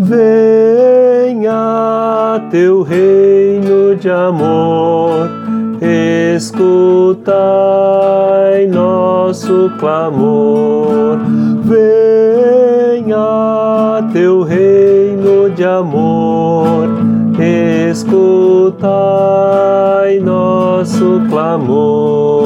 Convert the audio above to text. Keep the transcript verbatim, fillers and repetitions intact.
Venha teu reino de amor, escutai nosso clamor. Venha teu reino de amor, escutai nosso clamor.